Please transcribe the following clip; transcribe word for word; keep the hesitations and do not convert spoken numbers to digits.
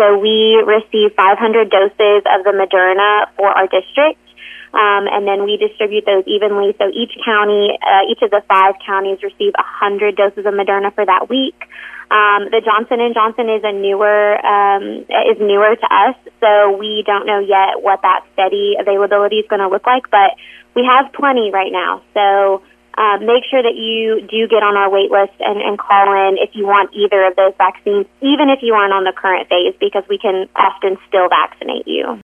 so we receive five hundred doses of the Moderna for our district. Um, and then we distribute those evenly. So each county, uh, each of the five counties receive one hundred doses of Moderna for that week. Um, the Johnson and Johnson is a newer um, is newer to us, so we don't know yet what that steady availability is going to look like. But we have plenty right now. So uh, make sure that you do get on our wait list and, and call in if you want either of those vaccines, even if you aren't on the current phase, because we can often still vaccinate you.